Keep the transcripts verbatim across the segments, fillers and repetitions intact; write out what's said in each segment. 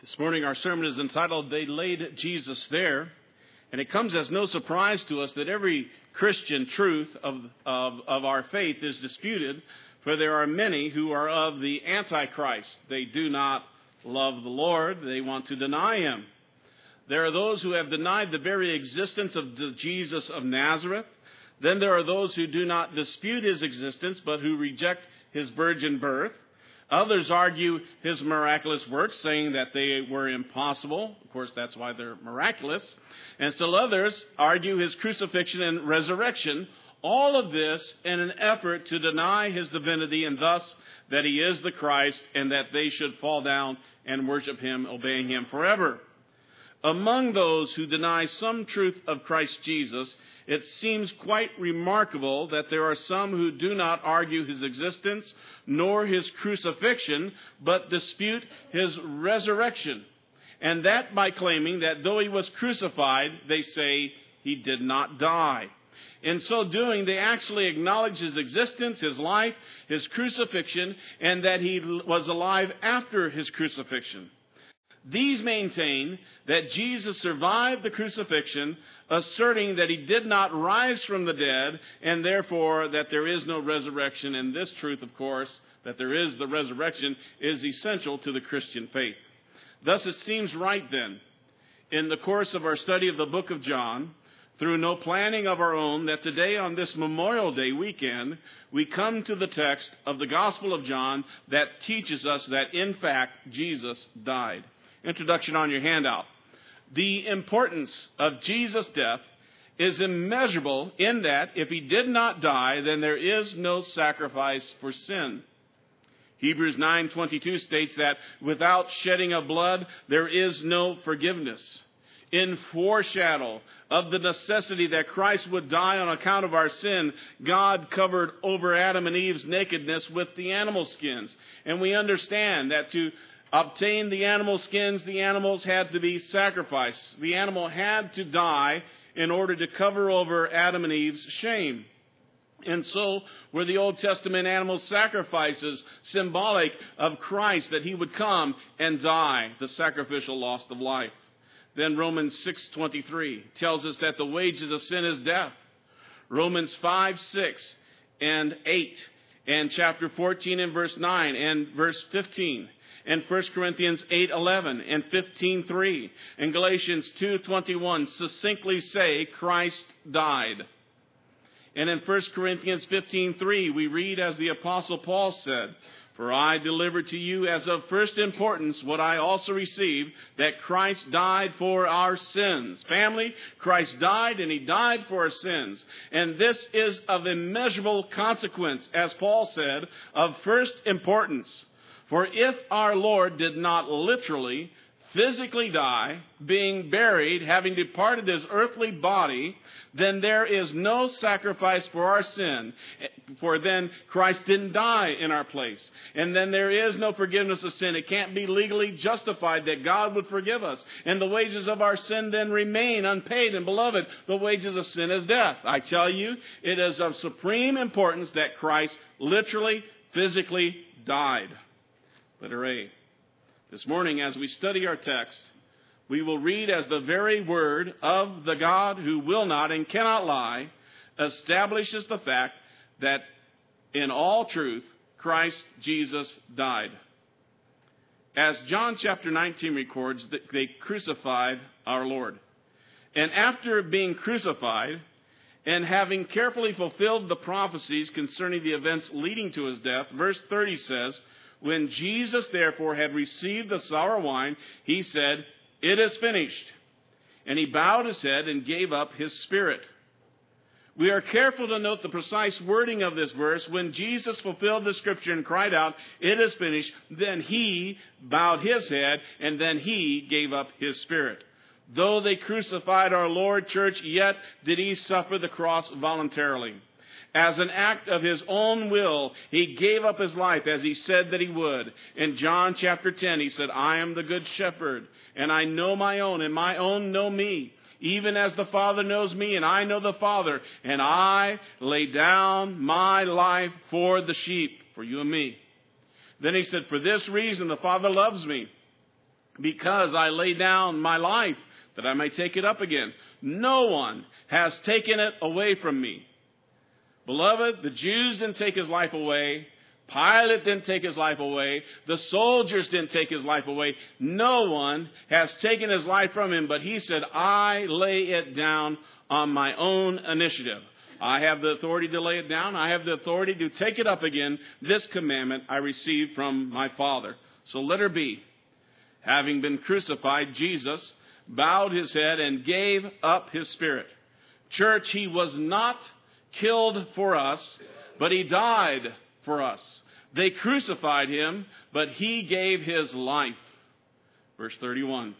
This morning our sermon is entitled, They Laid Jesus There. And it comes as no surprise to us that every Christian truth of, of, of our faith is disputed, for there are many who are of the Antichrist. They do not love the Lord. They want to deny him. There are those who have denied the very existence of the Jesus of Nazareth. Then there are those who do not dispute his existence, but who reject his virgin birth. Others argue his miraculous works, saying that they were impossible. Of course, that's why they're miraculous. And still others argue his crucifixion and resurrection. All of this in an effort to deny his divinity and thus that he is the Christ and that they should fall down and worship him, obeying him forever. Among those who deny some truth of Christ Jesus, it seems quite remarkable that there are some who do not argue his existence nor his crucifixion, but dispute his resurrection. And that by claiming that though he was crucified, they say he did not die. In so doing, they actually acknowledge his existence, his life, his crucifixion, and that he was alive after his crucifixion. These maintain that Jesus survived the crucifixion, asserting that he did not rise from the dead, and therefore that there is no resurrection. And this truth, of course, that there is the resurrection, is essential to the Christian faith. Thus it seems right then, in the course of our study of the book of John, through no planning of our own, that today on this Memorial Day weekend, we come to the text of the Gospel of John that teaches us that, in fact, Jesus died. Introduction on your handout. The importance of Jesus' death is immeasurable in that if he did not die, then there is no sacrifice for sin. Hebrews nine twenty-two states that without shedding of blood, there is no forgiveness. In foreshadow of the necessity that Christ would die on account of our sin, God covered over Adam and Eve's nakedness with the animal skins. And we understand that to obtain the animal skins, the animals had to be sacrificed. The animal had to die in order to cover over Adam and Eve's shame. And so were the Old Testament animal sacrifices symbolic of Christ, that he would come and die, the sacrificial loss of life. Then Romans six twenty-three tells us that the wages of sin is death. Romans five, six, and eight, and chapter fourteen and verse nine, and verse fifteen. And First Corinthians eight eleven and fifteen three and Galatians two twenty-one succinctly say Christ died. And in First Corinthians fifteen three we read as the Apostle Paul said, "For I delivered to you as of first importance what I also received, that Christ died for our sins." Family, Christ died, and he died for our sins. And this is of immeasurable consequence, as Paul said, of first importance. For if our Lord did not literally, physically die, being buried, having departed his earthly body, then there is no sacrifice for our sin. For then Christ didn't die in our place. And then there is no forgiveness of sin. It can't be legally justified that God would forgive us. And the wages of our sin then remain unpaid. And beloved, the wages of sin is death. I tell you, it is of supreme importance that Christ literally, physically died. Letter A. This morning, as we study our text, we will read as the very word of the God who will not and cannot lie, establishes the fact that in all truth, Christ Jesus died. As John chapter nineteen records, they crucified our Lord. And after being crucified, and having carefully fulfilled the prophecies concerning the events leading to his death, verse thirty says, "When Jesus therefore had received the sour wine, he said, 'It is finished.' And he bowed his head and gave up his spirit." We are careful to note the precise wording of this verse. When Jesus fulfilled the scripture and cried out, "It is finished," then he bowed his head and then he gave up his spirit. Though they crucified our Lord, church, yet did he suffer the cross voluntarily. As an act of his own will, he gave up his life as he said that he would. In John chapter ten, he said, "I am the good shepherd, and I know my own, and my own know me, even as the Father knows me, and I know the Father, and I lay down my life for the sheep," for you and me. Then he said, "For this reason the Father loves me, because I lay down my life that I may take it up again. No one has taken it away from me. Beloved, the Jews didn't take his life away. Pilate didn't take his life away. The soldiers didn't take his life away. No one has taken his life from him, but he said, I lay it down on my own initiative. I have the authority to lay it down. I have the authority to take it up again. This commandment I received from my Father. So letter B, having been crucified, Jesus bowed his head and gave up his spirit. Church, he was not killed for us, but he died for us. They crucified him, but he gave his life. Verse thirty-one.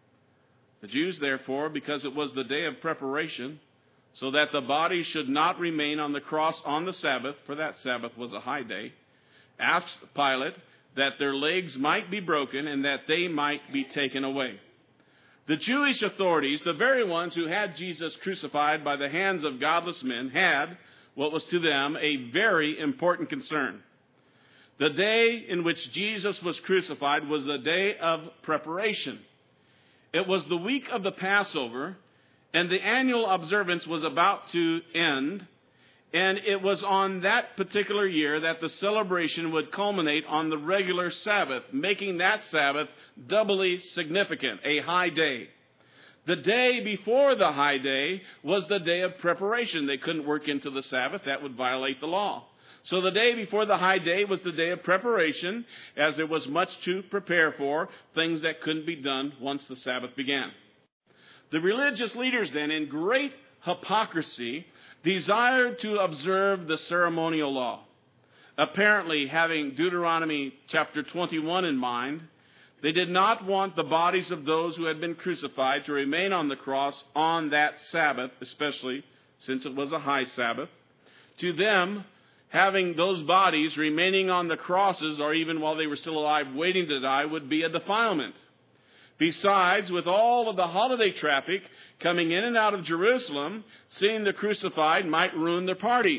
The Jews, therefore, because it was the day of preparation, so that the body should not remain on the cross on the Sabbath, for that Sabbath was a high day, asked Pilate that their legs might be broken and that they might be taken away. The Jewish authorities, the very ones who had Jesus crucified by the hands of godless men, had what was to them a very important concern. The day in which Jesus was crucified was the day of preparation. It was the week of the Passover, and the annual observance was about to end, and it was on that particular year that the celebration would culminate on the regular Sabbath, making that Sabbath doubly significant, a high day. The day before the high day was the day of preparation. They couldn't work into the Sabbath. That would violate the law. So the day before the high day was the day of preparation, as there was much to prepare for, things that couldn't be done once the Sabbath began. The religious leaders then, in great hypocrisy, desired to observe the ceremonial law. Apparently, having Deuteronomy chapter twenty-one in mind, they did not want the bodies of those who had been crucified to remain on the cross on that Sabbath, especially since it was a high Sabbath. To them, having those bodies remaining on the crosses, or even while they were still alive waiting to die, would be a defilement. Besides, with all of the holiday traffic coming in and out of Jerusalem, seeing the crucified might ruin their party.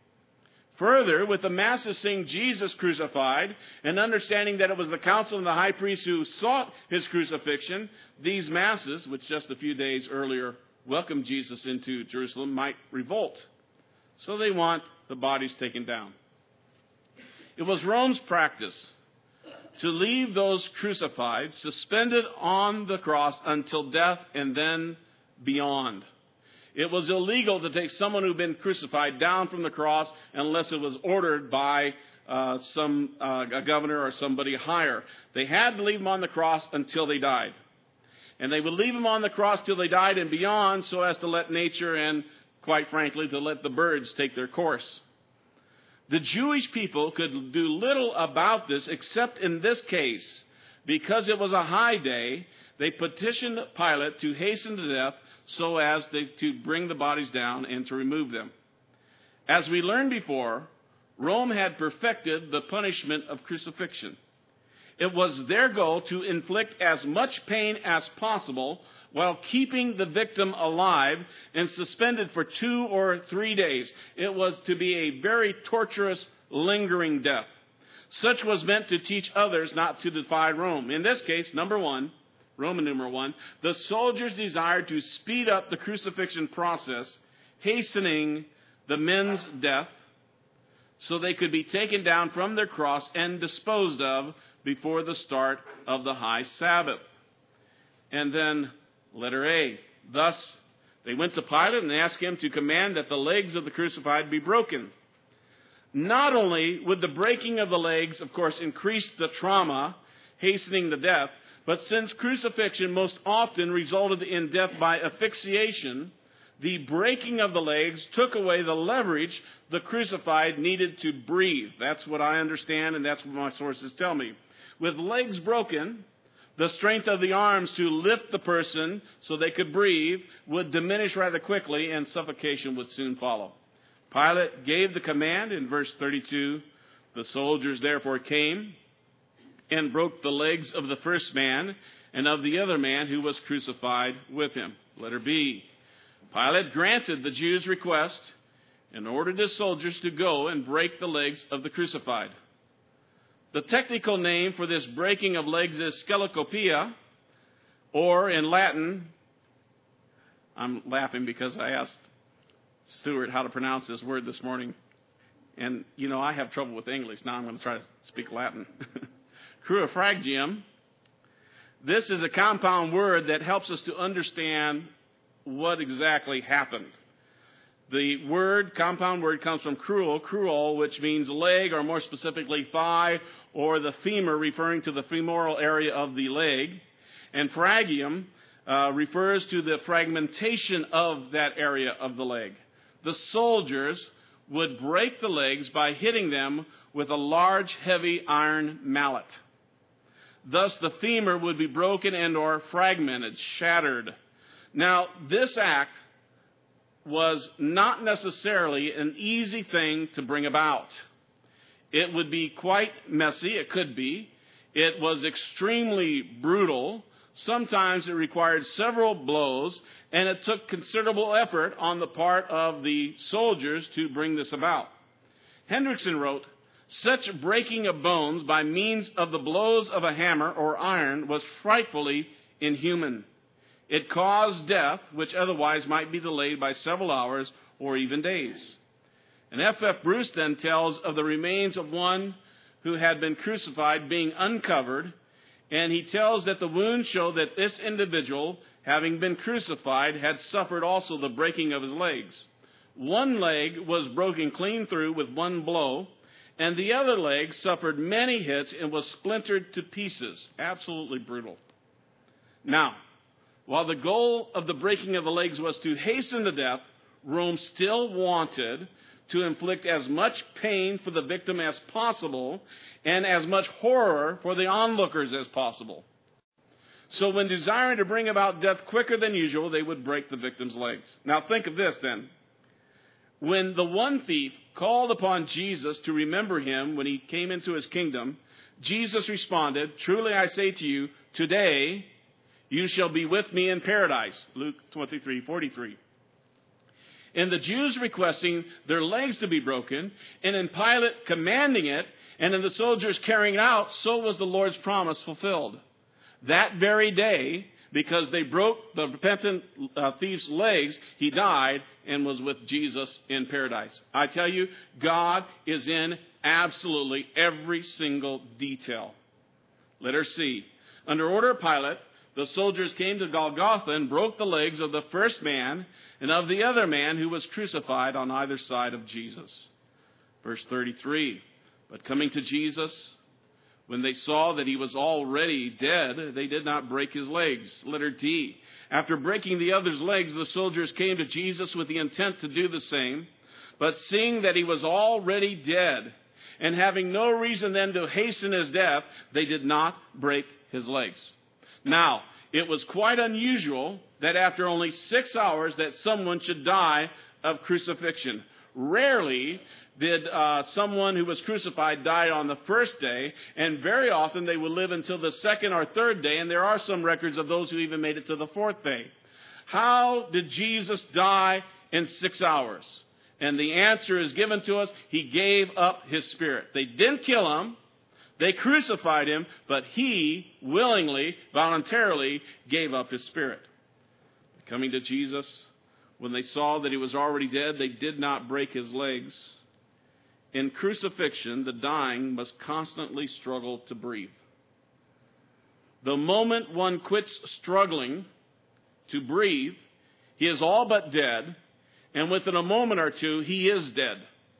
Further, with the masses seeing Jesus crucified and understanding that it was the council and the high priest who sought his crucifixion, these masses, which just a few days earlier welcomed Jesus into Jerusalem, might revolt. So they want the bodies taken down. It was Rome's practice to leave those crucified suspended on the cross until death and then beyond. It was illegal to take someone who had been crucified down from the cross unless it was ordered by uh, some uh, a governor or somebody higher. They had to leave them on the cross until they died. And they would leave them on the cross till they died and beyond, so as to let nature and, quite frankly, to let the birds take their course. The Jewish people could do little about this, except in this case, because it was a high day, they petitioned Pilate to hasten to death so as they, to bring the bodies down and to remove them. As we learned before, Rome had perfected the punishment of crucifixion. It was their goal to inflict as much pain as possible while keeping the victim alive and suspended for two or three days. It was to be a very torturous, lingering death. Such was meant to teach others not to defy Rome. In this case, number one, Roman numeral one, the soldiers desired to speed up the crucifixion process, hastening the men's death so they could be taken down from their cross and disposed of before the start of the high Sabbath. And then letter A, thus they went to Pilate and asked him to command that the legs of the crucified be broken. Not only would the breaking of the legs, of course, increase the trauma, hastening the death, but since crucifixion most often resulted in death by asphyxiation, the breaking of the legs took away the leverage the crucified needed to breathe. That's what I understand, and that's what my sources tell me. With legs broken, the strength of the arms to lift the person so they could breathe would diminish rather quickly, and suffocation would soon follow. Pilate gave the command in verse thirty-two. The soldiers therefore came and broke the legs of the first man and of the other man who was crucified with him. Letter B. Pilate granted the Jews' request and ordered his soldiers to go and break the legs of the crucified. The technical name for this breaking of legs is skelicopia, or in Latin, I'm laughing because I asked Stuart how to pronounce this word this morning. And, you know, I have trouble with English. Now I'm going to try to speak Latin. Crucifragium. This is a compound word that helps us to understand what exactly happened. The word, compound word, comes from cruel, cruel, which means leg, or more specifically thigh, or the femur, referring to the femoral area of the leg. And fragium uh, refers to the fragmentation of that area of the leg. The soldiers would break the legs by hitting them with a large, heavy iron mallet. Thus, the femur would be broken and or fragmented, shattered. Now, this act was not necessarily an easy thing to bring about. It would be quite messy, it could be. It was extremely brutal. Sometimes it required several blows, and it took considerable effort on the part of the soldiers to bring this about. Hendrickson wrote, "Such breaking of bones by means of the blows of a hammer or iron was frightfully inhuman. It caused death, which otherwise might be delayed by several hours or even days." And F F Bruce then tells of the remains of one who had been crucified being uncovered, and he tells that the wounds show that this individual, having been crucified, had suffered also the breaking of his legs. One leg was broken clean through with one blow, and the other leg suffered many hits and was splintered to pieces. Absolutely brutal. Now, while the goal of the breaking of the legs was to hasten the death, Rome still wanted to inflict as much pain for the victim as possible and as much horror for the onlookers as possible. So when desiring to bring about death quicker than usual, they would break the victim's legs. Now think of this then. When the one thief called upon Jesus to remember him when he came into his kingdom, Jesus responded, "Truly I say to you, today you shall be with me in paradise." Luke twenty-three forty-three. And the Jews requesting their legs to be broken, and in Pilate commanding it, and in the soldiers carrying it out, so was the Lord's promise fulfilled. That very day, because they broke the repentant uh, thief's legs, he died and was with Jesus in paradise. I tell you, God is in absolutely every single detail. Letter C. Under order of Pilate, the soldiers came to Golgotha and broke the legs of the first man and of the other man who was crucified on either side of Jesus. Verse thirty-three. But coming to Jesus, when they saw that he was already dead, they did not break his legs. Letter D. After breaking the other's legs, the soldiers came to Jesus with the intent to do the same. But seeing that he was already dead, and having no reason then to hasten his death, they did not break his legs. Now, it was quite unusual that after only six hours that someone should die of crucifixion. Rarely did uh, someone who was crucified die on the first day, and very often they would live until the second or third day, and there are some records of those who even made it to the fourth day. How did Jesus die in six hours? And the answer is given to us. He gave up his spirit. They didn't kill him. They crucified him, but he willingly, voluntarily gave up his spirit. Coming to Jesus, when they saw that he was already dead, they did not break his legs. In crucifixion, the dying must constantly struggle to breathe. The moment one quits struggling to breathe, he is all but dead, and within a moment or two, he is dead.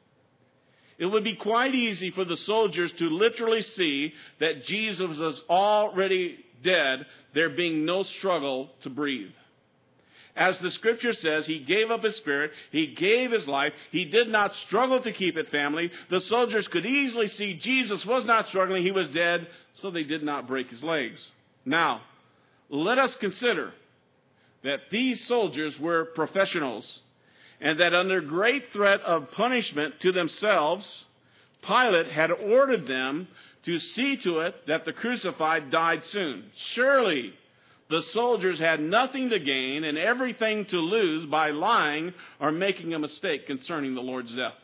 It would be quite easy for the soldiers to literally see that Jesus was already dead, there being no struggle to breathe. As the scripture says, he gave up his spirit, he gave his life, he did not struggle to keep it, family. The soldiers could easily see Jesus was not struggling, he was dead, so they did not break his legs. Now, let us consider that these soldiers were professionals, and that under great threat of punishment to themselves, Pilate had ordered them to see to it that the crucified died soon. Surely the soldiers had nothing to gain and everything to lose by lying or making a mistake concerning the Lord's death.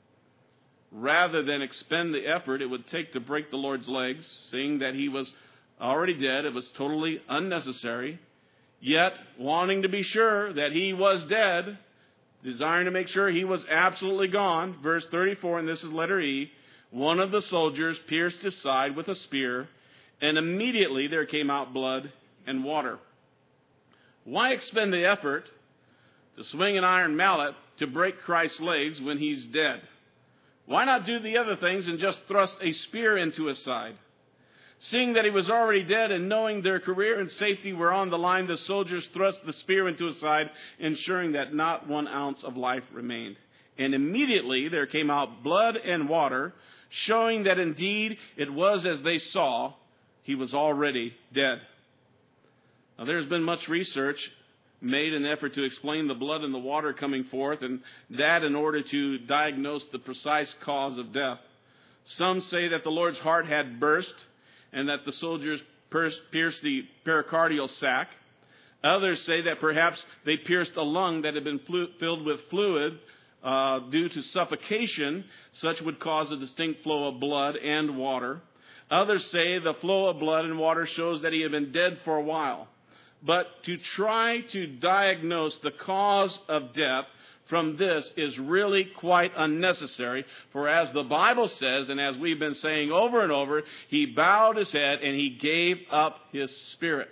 Rather than expend the effort it would take to break the Lord's legs, seeing that he was already dead. It was totally unnecessary. Yet, wanting to be sure that he was dead, desiring to make sure he was absolutely gone, verse thirty-four, and this is letter E, one of the soldiers pierced his side with a spear, and immediately there came out blood and water. Why expend the effort to swing an iron mallet to break Christ's legs when he's dead? Why not do the other things and just thrust a spear into his side? Seeing that he was already dead and knowing their career and safety were on the line, the soldiers thrust the spear into his side, ensuring that not one ounce of life remained. And immediately there came out blood and water, showing that indeed it was as they saw, he was already dead. Now, there's been much research made in an effort to explain the blood and the water coming forth, and that in order to diagnose the precise cause of death. Some say that the Lord's heart had burst and that the soldiers pierced the pericardial sac. Others say that perhaps they pierced a lung that had been flu- filled with fluid uh, due to suffocation. Such would cause a distinct flow of blood and water. Others say the flow of blood and water shows that he had been dead for a while. But to try to diagnose the cause of death from this is really quite unnecessary. For as the Bible says, and as we've been saying over and over, he bowed his head and he gave up his spirit.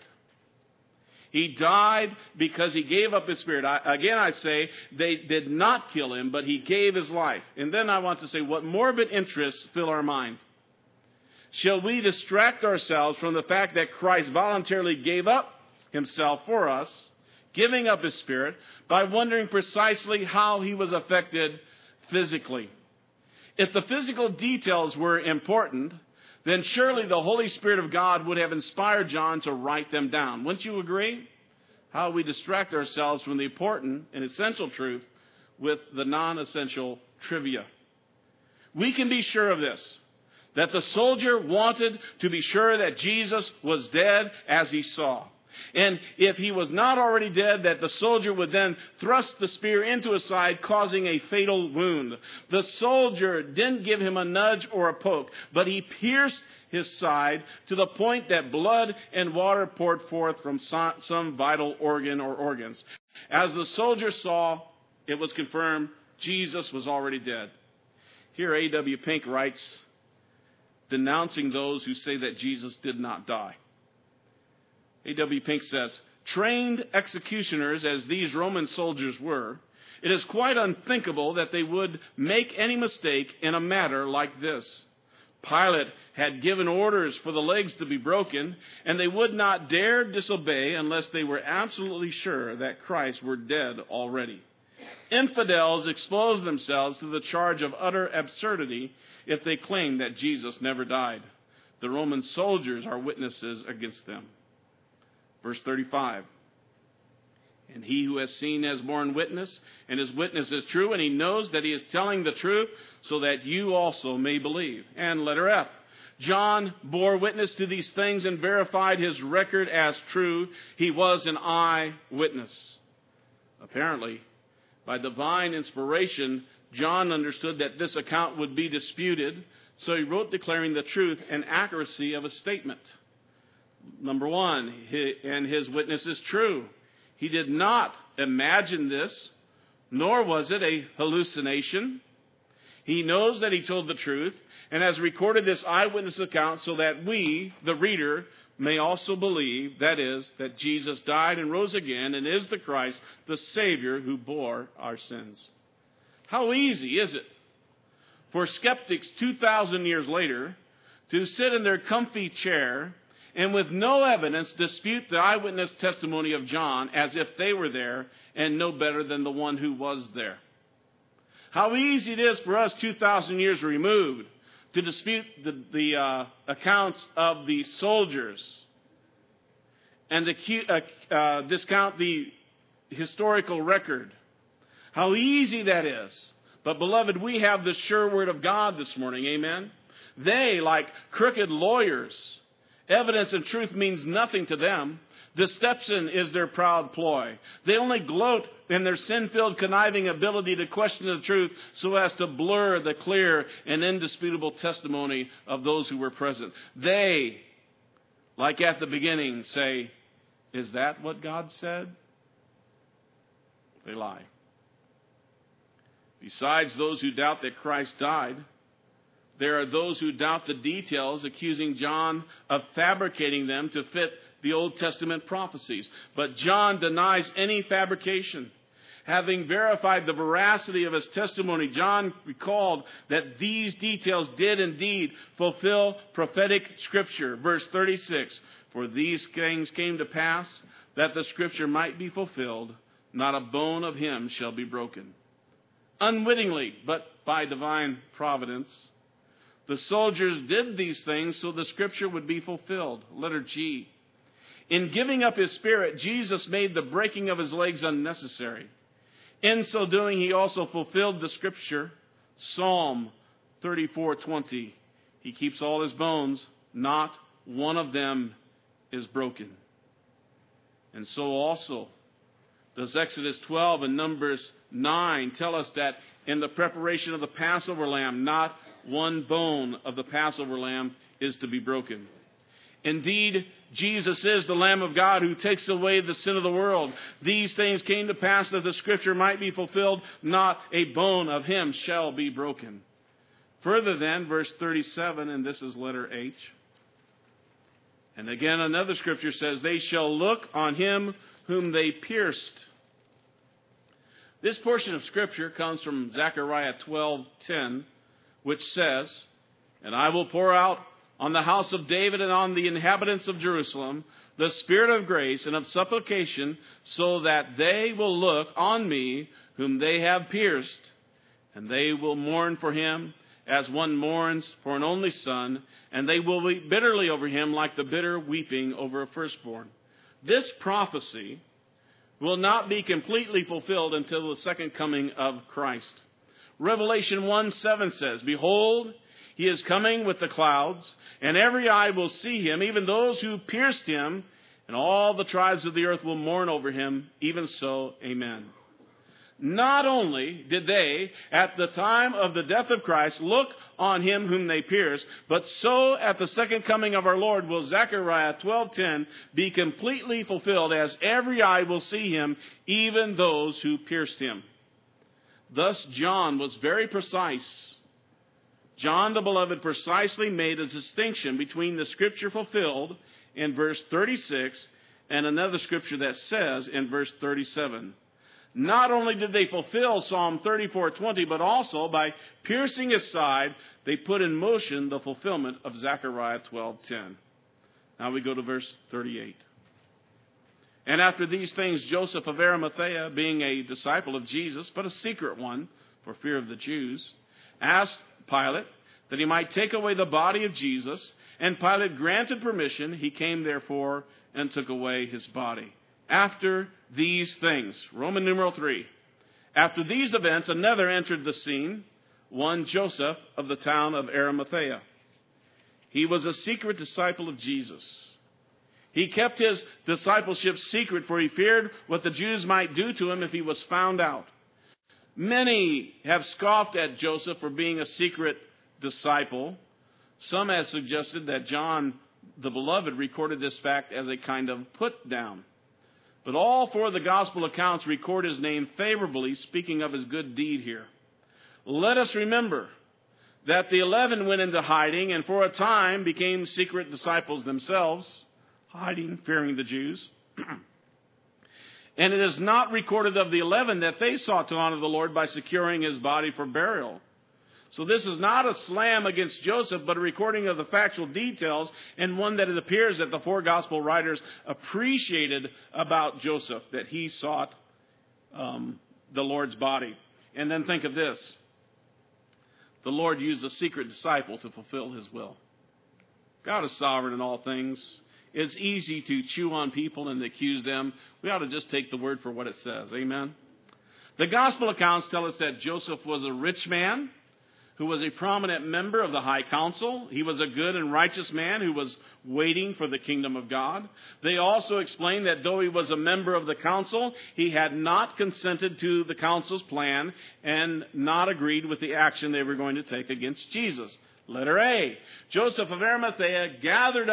He died because he gave up his spirit. I, again, I say they did not kill him, but he gave his life. And then I want to say, what morbid interests fill our mind? Shall we distract ourselves from the fact that Christ voluntarily gave up himself for us, giving up his spirit, by wondering precisely how he was affected physically? If the physical details were important, then surely the Holy Spirit of God would have inspired John to write them down. Wouldn't you agree? How we distract ourselves from the important and essential truth with the non-essential trivia. We can be sure of this, that the soldier wanted to be sure that Jesus was dead as he saw. And if he was not already dead, that the soldier would then thrust the spear into his side, causing a fatal wound. The soldier didn't give him a nudge or a poke, but he pierced his side to the point that blood and water poured forth from some vital organ or organs. As the soldier saw, it was confirmed Jesus was already dead. Here A W Pink writes, denouncing those who say that Jesus did not die. A W Pink says, trained executioners as these Roman soldiers were, it is quite unthinkable that they would make any mistake in a matter like this. Pilate had given orders for the legs to be broken, and they would not dare disobey unless they were absolutely sure that Christ were dead already. Infidels expose themselves to the charge of utter absurdity if they claim that Jesus never died. The Roman soldiers are witnesses against them. Verse thirty-five, and he who has seen has borne witness, and his witness is true, and he knows that he is telling the truth, so that you also may believe. And letter F, John bore witness to these things and verified his record as true. He was an eyewitness. Apparently, by divine inspiration, John understood that this account would be disputed, so he wrote declaring the truth and accuracy of a statement. Number one, he, and his witness is true. He did not imagine this, nor was it a hallucination. He knows that he told the truth and has recorded this eyewitness account so that we, the reader, may also believe, that is, that Jesus died and rose again and is the Christ, the Savior who bore our sins. How easy is it for skeptics two thousand years later to sit in their comfy chair and with no evidence dispute the eyewitness testimony of John as if they were there and no better than the one who was there. How easy it is for us two thousand years removed to dispute the, the uh, accounts of the soldiers and the, uh, uh, discount the historical record. How easy that is. But beloved, we have the sure word of God this morning. Amen. They, like crooked lawyers, evidence and truth means nothing to them. Deception is their proud ploy. They only gloat in their sin-filled, conniving ability to question the truth so as to blur the clear and indisputable testimony of those who were present. They like at the beginning, say, "Is that what God said?" They lie. Besides those who doubt that Christ died, there are those who doubt the details, accusing John of fabricating them to fit the Old Testament prophecies. But John denies any fabrication. Having verified the veracity of his testimony, John recalled that these details did indeed fulfill prophetic scripture. Verse thirty-six, "For these things came to pass, that the scripture might be fulfilled, not a bone of him shall be broken." Unwittingly, but by divine providence, the soldiers did these things so the scripture would be fulfilled. Letter G. In giving up his spirit, Jesus made the breaking of his legs unnecessary. In so doing, he also fulfilled the scripture. Psalm thirty-four twenty. He keeps all his bones, not one of them is broken. And so also does Exodus twelve and Numbers nine tell us that in the preparation of the Passover lamb, not one bone of the Passover lamb is to be broken. Indeed, Jesus is the Lamb of God who takes away the sin of the world. These things came to pass that the scripture might be fulfilled, not a bone of him shall be broken. Further then, verse thirty-seven, and this is letter H. And again, another scripture says, "They shall look on him whom they pierced." This portion of scripture comes from Zechariah twelve ten, which says, "And I will pour out on the house of David and on the inhabitants of Jerusalem the spirit of grace and of supplication, so that they will look on me whom they have pierced, and they will mourn for him as one mourns for an only son, and they will weep bitterly over him like the bitter weeping over a firstborn." This prophecy will not be completely fulfilled until the second coming of Christ. Revelation one seven says, "Behold, he is coming with the clouds, and every eye will see him, even those who pierced him, and all the tribes of the earth will mourn over him. Even so, amen." Not only did they, at the time of the death of Christ, look on him whom they pierced, but so at the second coming of our Lord will Zechariah twelve ten be completely fulfilled, as every eye will see him, even those who pierced him. Thus John was very precise. John the Beloved precisely made a distinction between the scripture fulfilled in verse thirty-six and another scripture that says in verse thirty-seven. Not only did they fulfill Psalm thirty-four twenty, but also by piercing his side, they put in motion the fulfillment of Zechariah twelve ten. Now we go to verse thirty-eight. "And after these things, Joseph of Arimathea, being a disciple of Jesus, but a secret one for fear of the Jews, asked Pilate that he might take away the body of Jesus, and Pilate granted permission. He came therefore and took away his body. After these things," Roman numeral three, "after these events, another entered the scene, one Joseph of the town of Arimathea. He was a secret disciple of Jesus. He kept his discipleship secret, for he feared what the Jews might do to him if he was found out. Many have scoffed at Joseph for being a secret disciple. Some have suggested that John the Beloved recorded this fact as a kind of put down. But all four of the gospel accounts record his name favorably, speaking of his good deed here. Let us remember that the eleven went into hiding and for a time became secret disciples themselves, hiding, fearing the Jews. And it is not recorded of the eleven that they sought to honor the Lord by securing his body for burial. So this is not a slam against Joseph, but a recording of the factual details, and one that it appears that the four gospel writers appreciated about Joseph, that he sought um, the Lord's body. And then think of this. The Lord used a secret disciple to fulfill his will. God is sovereign in all things. It's easy to chew on people and accuse them. We ought to just take the word for what it says. Amen. The gospel accounts tell us that Joseph was a rich man who was a prominent member of the high council. He was a good and righteous man who was waiting for the kingdom of God. They also explain that though he was a member of the council, he had not consented to the council's plan and not agreed with the action they were going to take against Jesus. Letter A. Joseph of Arimathea gathered up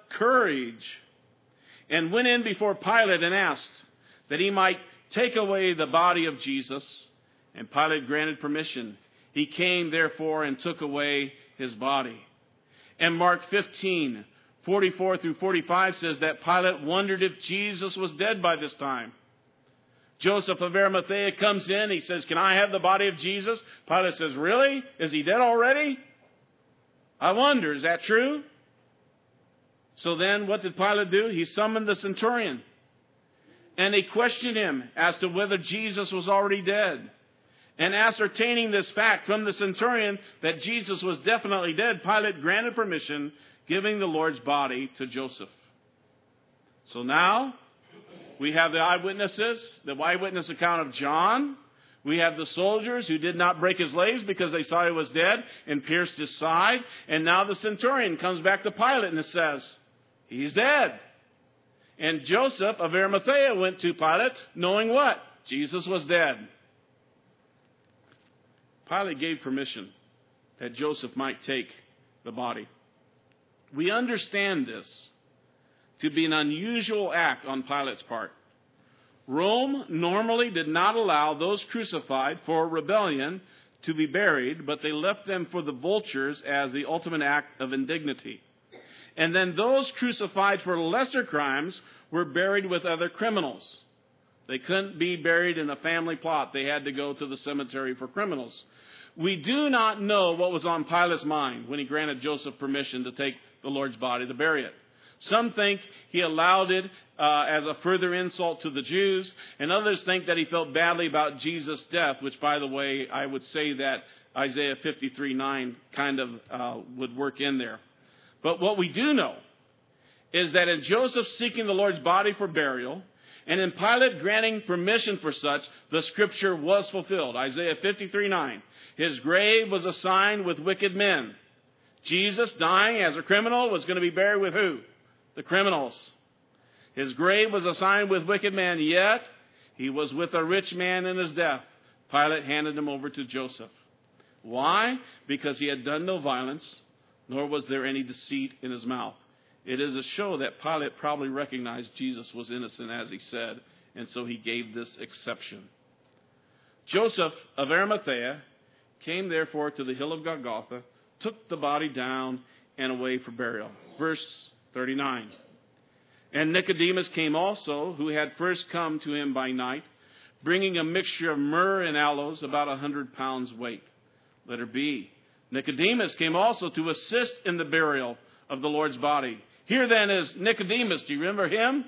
courage and went in before Pilate and asked that he might take away the body of Jesus. And Pilate granted permission. He came, therefore, and took away his body. And Mark fifteen, forty-four through forty-five says that Pilate wondered if Jesus was dead by this time. Joseph of Arimathea comes in. He says, "Can I have the body of Jesus?" Pilate says, "Really? Is he dead already? I wonder, is that true?" So then what did Pilate do? He summoned the centurion. And they questioned him as to whether Jesus was already dead. And ascertaining this fact from the centurion that Jesus was definitely dead, Pilate granted permission, giving the Lord's body to Joseph. So now we have the eyewitnesses, the eyewitness account of John. We have the soldiers who did not break his legs because they saw he was dead and pierced his side. And now the centurion comes back to Pilate and says, he's dead. And Joseph of Arimathea went to Pilate knowing what? Jesus was dead. Pilate gave permission that Joseph might take the body. We understand this to be an unusual act on Pilate's part. Rome normally did not allow those crucified for rebellion to be buried, but they left them for the vultures as the ultimate act of indignity. And then those crucified for lesser crimes were buried with other criminals. They couldn't be buried in a family plot. They had to go to the cemetery for criminals. We do not know what was on Pilate's mind when he granted Joseph permission to take the Lord's body to bury it. Some think he allowed it uh, as a further insult to the Jews, and others think that he felt badly about Jesus' death, which, by the way, I would say that Isaiah fifty-three nine kind of uh, would work in there. But what we do know is that in Joseph seeking the Lord's body for burial, and in Pilate granting permission for such, the scripture was fulfilled. Isaiah fifty-three nine. His grave was assigned with wicked men. Jesus, dying as a criminal, was going to be buried with who? The criminals. His grave was assigned with wicked men, yet he was with a rich man in his death. Pilate handed him over to Joseph. Why? Because he had done no violence, nor was there any deceit in his mouth. It is a show that Pilate probably recognized Jesus was innocent, as he said, and so he gave this exception. Joseph of Arimathea came therefore to the hill of Golgotha, took the body down and away for burial. Verse thirty-nine. And Nicodemus came also, who had first come to him by night, bringing a mixture of myrrh and aloes, about a hundred pounds weight. Letter B. Nicodemus came also to assist in the burial of the Lord's body. Here then is Nicodemus. Do you remember him?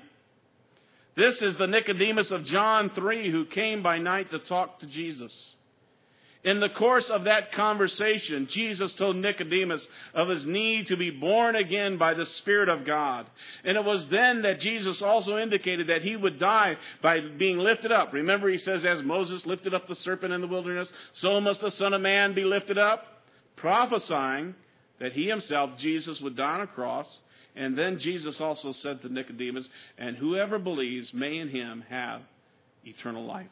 This is the Nicodemus of John three who came by night to talk to Jesus. In the course of that conversation, Jesus told Nicodemus of his need to be born again by the Spirit of God. And it was then that Jesus also indicated that he would die by being lifted up. Remember, he says, as Moses lifted up the serpent in the wilderness, so must the Son of Man be lifted up, prophesying that he himself, Jesus, would die on a cross. And then Jesus also said to Nicodemus, and whoever believes may in him have eternal life.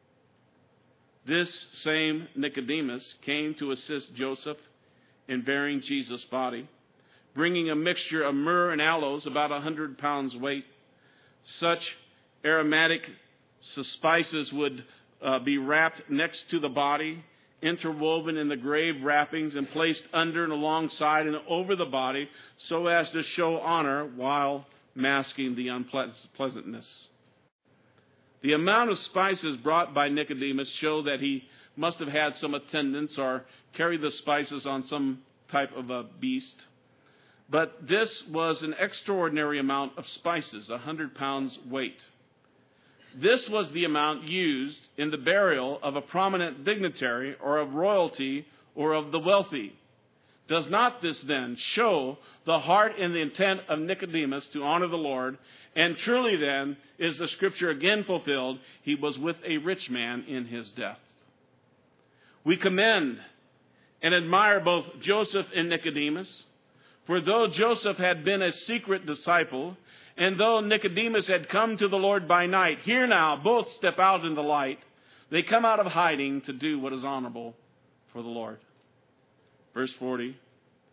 This same Nicodemus came to assist Joseph in burying Jesus' body, bringing a mixture of myrrh and aloes, about a hundred pounds weight. Such aromatic spices would uh, be wrapped next to the body, interwoven in the grave wrappings, and placed under and alongside and over the body so as to show honor while masking the unpleasantness. The amount of spices brought by Nicodemus show that he must have had some attendants or carried the spices on some type of a beast. But this was an extraordinary amount of spices, a hundred pounds weight. This was the amount used in the burial of a prominent dignitary or of royalty or of the wealthy. Does not this then show the heart and the intent of Nicodemus to honor the Lord? And truly then is the scripture again fulfilled. He was with a rich man in his death. We commend and admire both Joseph and Nicodemus. For though Joseph had been a secret disciple, and though Nicodemus had come to the Lord by night, here now both step out in the light. They come out of hiding to do what is honorable for the Lord. Verse forty.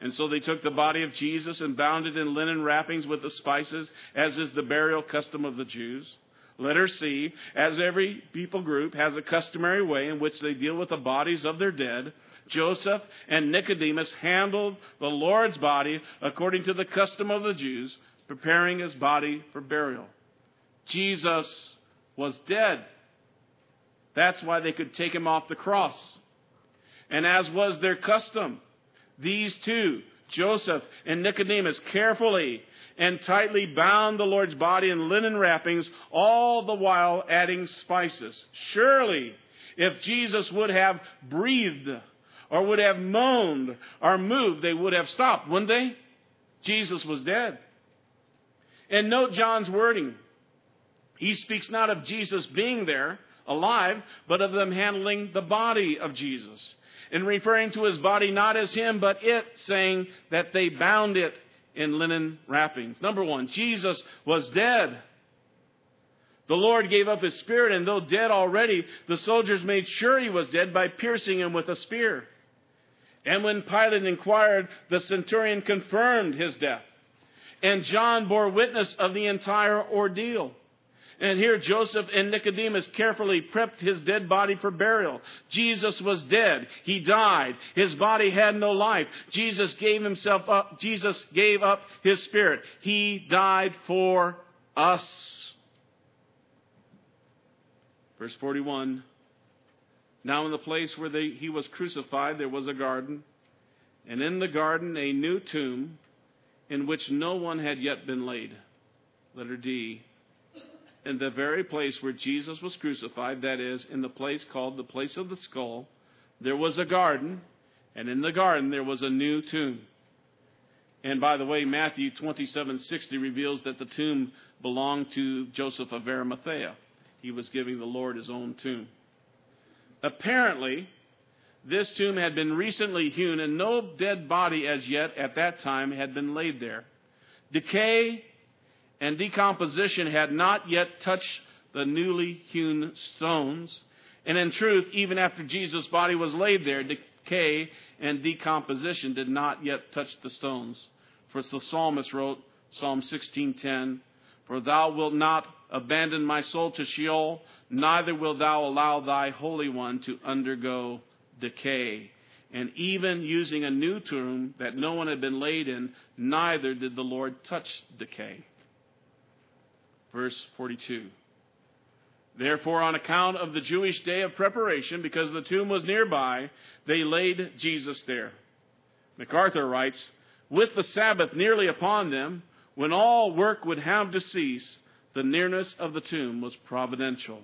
And so they took the body of Jesus and bound it in linen wrappings with the spices, as is the burial custom of the Jews. Letter C, as every people group has a customary way in which they deal with the bodies of their dead, Joseph and Nicodemus handled the Lord's body according to the custom of the Jews, preparing his body for burial. Jesus was dead. That's why they could take him off the cross. And as was their custom, these two, Joseph and Nicodemus, carefully and tightly bound the Lord's body in linen wrappings, all the while adding spices. Surely, if Jesus would have breathed or would have moaned or moved, they would have stopped, wouldn't they? Jesus was dead. And note John's wording. He speaks not of Jesus being there, alive, but of them handling the body of Jesus. And referring to his body not as him, but it, saying that they bound it in linen wrappings. Number one, Jesus was dead. The Lord gave up his spirit, and though dead already, the soldiers made sure he was dead by piercing him with a spear. And when Pilate inquired, the centurion confirmed his death. And John bore witness of the entire ordeal. And here Joseph and Nicodemus carefully prepped his dead body for burial. Jesus was dead. He died. His body had no life. Jesus gave himself up. Jesus gave up his spirit. He died for us. Verse forty-one. Now in the place where they, he was crucified, there was a garden. And in the garden a new tomb in which no one had yet been laid. Letter D. In the very place where Jesus was crucified, that is, in the place called the place of the skull, there was a garden, and in the garden there was a new tomb. And by the way, Matthew twenty-seven sixty reveals that the tomb belonged to Joseph of Arimathea. He was giving the Lord his own tomb. Apparently, this tomb had been recently hewn, and no dead body as yet at that time had been laid there. Decay and decomposition had not yet touched the newly hewn stones. And in truth, even after Jesus' body was laid there, decay and decomposition did not yet touch the stones. For the psalmist wrote, Psalm sixteen ten, "For thou wilt not abandon my soul to Sheol, neither wilt thou allow thy Holy One to undergo decay." And even using a new tomb that no one had been laid in, neither did the Lord touch decay. Verse forty-two. Therefore, on account of the Jewish day of preparation, because the tomb was nearby, they laid Jesus there. MacArthur writes, with the Sabbath nearly upon them, when all work would have to cease, the nearness of the tomb was providential.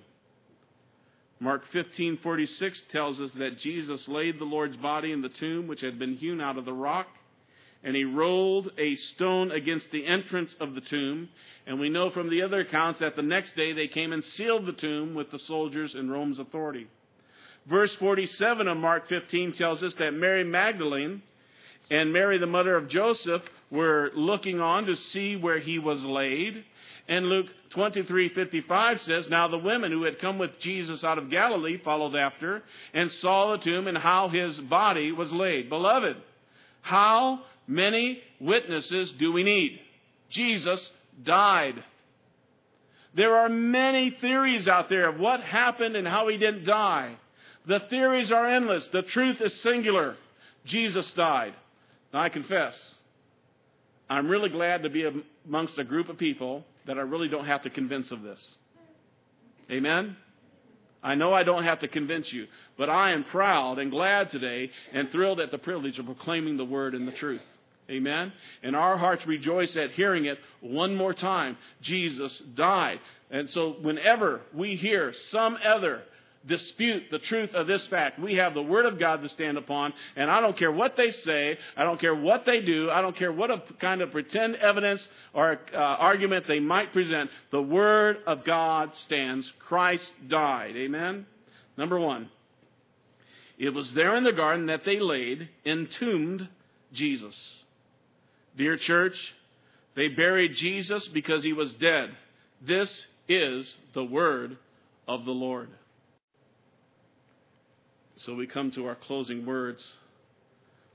Mark fifteen forty-six tells us that Jesus laid the Lord's body in the tomb which had been hewn out of the rock, and he rolled a stone against the entrance of the tomb. And we know from the other accounts that the next day they came and sealed the tomb with the soldiers and Rome's authority. Verse forty-seven of Mark fifteen tells us that Mary Magdalene and Mary, the mother of Joseph, were looking on to see where he was laid. And Luke twenty-three fifty-five says, now the women who had come with Jesus out of Galilee followed after and saw the tomb and how his body was laid. Beloved, how many witnesses do we need? Jesus died. There are many theories out there of what happened and how he didn't die. The theories are endless. The truth is singular. Jesus died. Now I confess, I'm really glad to be amongst a group of people that I really don't have to convince of this. Amen? I know I don't have to convince you, but I am proud and glad today and thrilled at the privilege of proclaiming the word and the truth. Amen? And our hearts rejoice at hearing it one more time. Jesus died. And so whenever we hear some other dispute the truth of this fact, we have the Word of God to stand upon, and I don't care what they say, I don't care what they do, I don't care what a kind of pretend evidence or uh, argument they might present, the Word of God stands. Christ died. Amen? Number one, it was there in the garden that they laid, entombed Jesus. Dear church, they buried Jesus because he was dead. This is the word of the Lord. So we come to our closing words.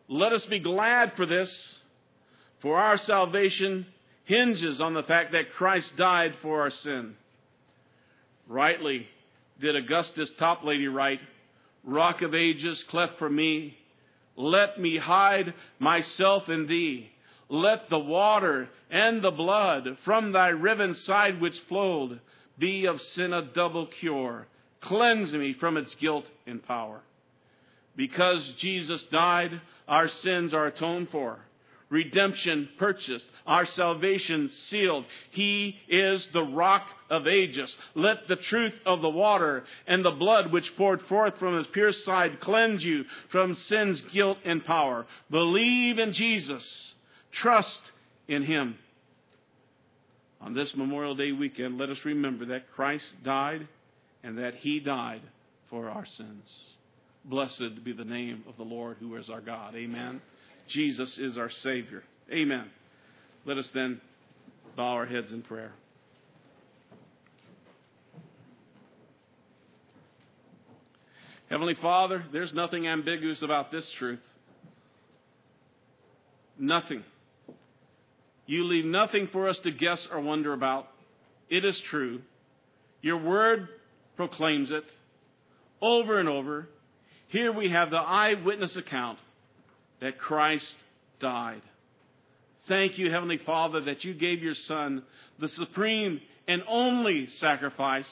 Let us be glad for this, for our salvation hinges on the fact that Christ died for our sin. Rightly did Augustus Toplady write, Rock of ages, cleft for me, let me hide myself in thee. Let the water and the blood from thy riven side which flowed be of sin a double cure. Cleanse me from its guilt and power. Because Jesus died, our sins are atoned for. Redemption purchased, our salvation sealed. He is the rock of ages. Let the truth of the water and the blood which poured forth from his pierced side cleanse you from sin's guilt and power. Believe in Jesus. Trust in him. On this Memorial Day weekend, let us remember that Christ died and that he died for our sins. Blessed be the name of the Lord who is our God. Amen. Jesus is our Savior. Amen. Let us then bow our heads in prayer. Heavenly Father, there's nothing ambiguous about this truth. Nothing. You leave nothing for us to guess or wonder about. It is true. Your word proclaims it over and over. Here we have the eyewitness account that Christ died. Thank you, Heavenly Father, that you gave your Son the supreme and only sacrifice,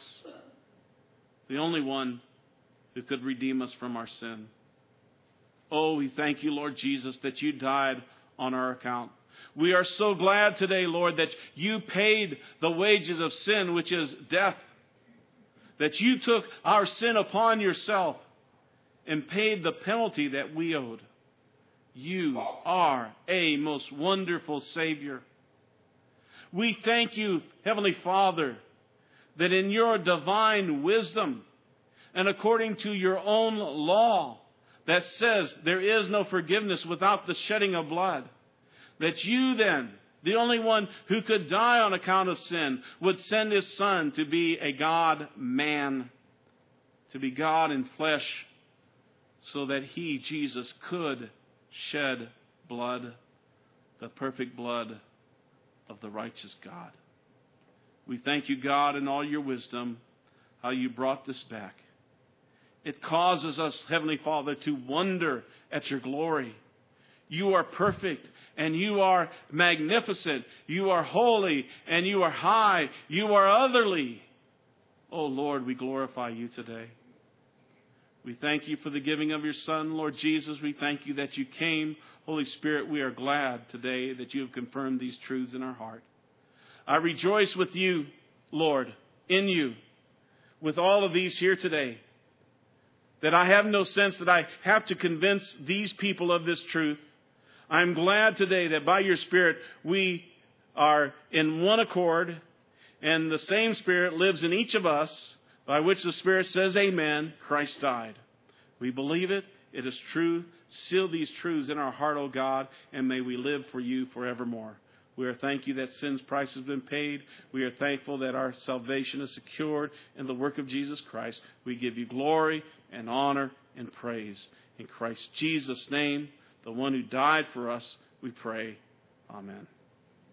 the only one who could redeem us from our sin. Oh, we thank you, Lord Jesus, that you died on our account. We are so glad today, Lord, that you paid the wages of sin, which is death, that you took our sin upon yourself and paid the penalty that we owed. You are a most wonderful Savior. We thank you, Heavenly Father, that in your divine wisdom and according to your own law that says there is no forgiveness without the shedding of blood, that you then, the only one who could die on account of sin, would send his Son to be a God-man, to be God in flesh, so that he, Jesus, could shed blood, the perfect blood of the righteous God. We thank you, God, in all your wisdom, how you brought this back. It causes us, Heavenly Father, to wonder at your glory. You are perfect and you are magnificent. You are holy and you are high. You are otherly. Oh, Lord, we glorify you today. We thank you for the giving of your Son, Lord Jesus. We thank you that you came. Holy Spirit, we are glad today that you have confirmed these truths in our heart. I rejoice with you, Lord, in you, with all of these here today, that I have no sense that I have to convince these people of this truth. I'm glad today that by your Spirit we are in one accord, and the same Spirit lives in each of us, by which the Spirit says, Amen, Christ died. We believe it. It is true. Seal these truths in our heart, O God, and may we live for you forevermore. We are thankful that sin's price has been paid. We are thankful that our salvation is secured in the work of Jesus Christ. We give you glory and honor and praise. In Christ Jesus' name, the one who died for us, we pray. Amen.